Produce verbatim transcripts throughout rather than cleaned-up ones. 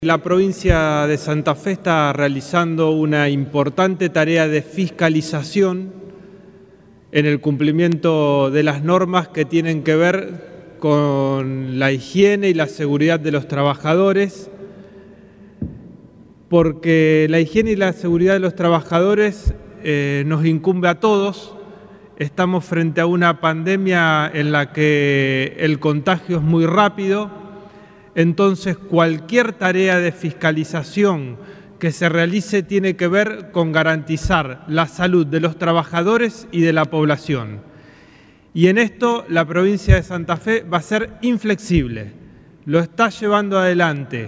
La provincia de Santa Fe está realizando una importante tarea de fiscalización en el cumplimiento de las normas que tienen que ver con la higiene y la seguridad de los trabajadores, porque la higiene y la seguridad de los trabajadores eh, nos incumbe a todos. Estamos frente a una pandemia en la que el contagio es muy rápido. Entonces, cualquier tarea de fiscalización que se realice tiene que ver con garantizar la salud de los trabajadores y de la población. Y en esto la provincia de Santa Fe va a ser inflexible. Lo está llevando adelante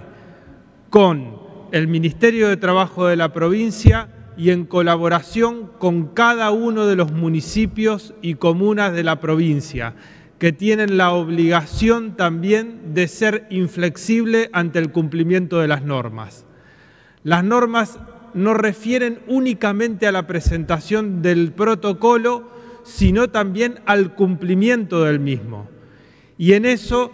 con el Ministerio de Trabajo de la provincia y en colaboración con cada uno de los municipios y comunas de la provincia, que tienen la obligación también de ser inflexible ante el cumplimiento de las normas. Las normas no refieren únicamente a la presentación del protocolo, sino también al cumplimiento del mismo. Y en eso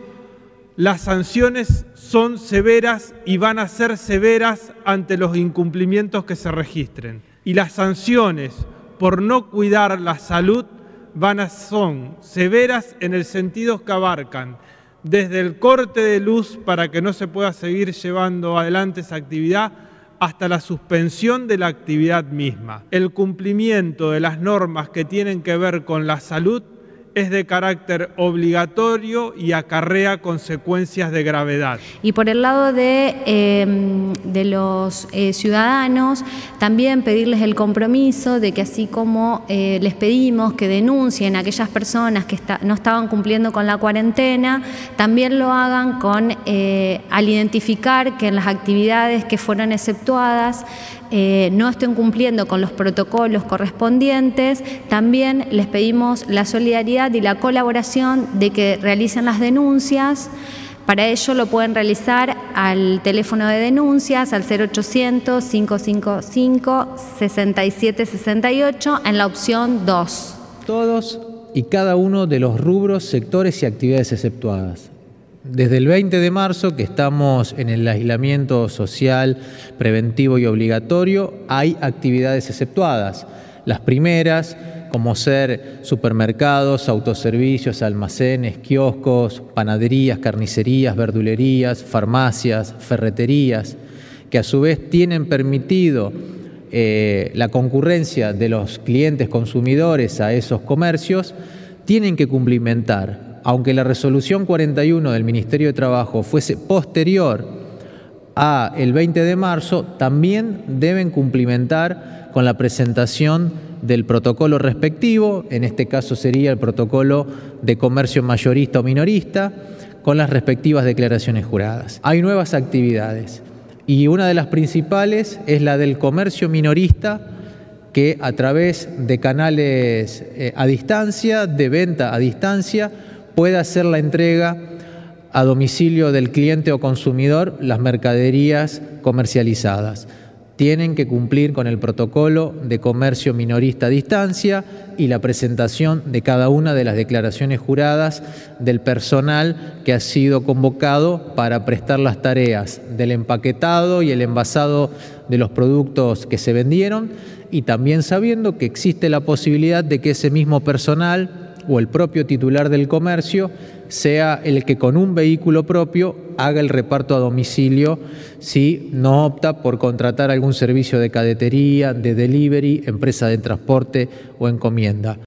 las sanciones son severas y van a ser severas ante los incumplimientos que se registren. Y las sanciones por no cuidar la salud van a, son severas en el sentido que abarcan desde el corte de luz para que no se pueda seguir llevando adelante esa actividad hasta la suspensión de la actividad misma. El cumplimiento de las normas que tienen que ver con la salud es de carácter obligatorio y acarrea consecuencias de gravedad. Y por el lado de, eh, de los eh, ciudadanos, también pedirles el compromiso de que así como eh, les pedimos que denuncien a aquellas personas que está, no estaban cumpliendo con la cuarentena, también lo hagan con, eh, al identificar que en las actividades que fueron exceptuadas Eh, no estén cumpliendo con los protocolos correspondientes. También les pedimos la solidaridad y la colaboración de que realicen las denuncias. Para ello lo pueden realizar al teléfono de denuncias, al cero ochocientos, cinco cinco cinco, seis siete seis ocho, en la opción dos. Todos y cada uno de los rubros, sectores y actividades exceptuadas. Desde el veinte de marzo, que estamos en el aislamiento social preventivo y obligatorio, hay actividades exceptuadas. Las primeras, como ser supermercados, autoservicios, almacenes, kioscos, panaderías, carnicerías, verdulerías, farmacias, ferreterías, que a su vez tienen permitido eh, la concurrencia de los clientes consumidores a esos comercios, tienen que cumplimentar. Aunque la resolución cuarenta y uno del Ministerio de Trabajo fuese posterior al veinte de marzo, también deben cumplimentar con la presentación del protocolo respectivo, en este caso sería el protocolo de comercio mayorista o minorista, con las respectivas declaraciones juradas. Hay nuevas actividades y una de las principales es la del comercio minorista, que a través de canales eh, a distancia, de venta a distancia, puede hacer la entrega a domicilio del cliente o consumidor las mercaderías comercializadas. Tienen que cumplir con el protocolo de comercio minorista a distancia y la presentación de cada una de las declaraciones juradas del personal que ha sido convocado para prestar las tareas del empaquetado y el envasado de los productos que se vendieron, y también sabiendo que existe la posibilidad de que ese mismo personal o el propio titular del comercio sea el que con un vehículo propio haga el reparto a domicilio si no opta por contratar algún servicio de cadetería, de delivery, empresa de transporte o encomienda.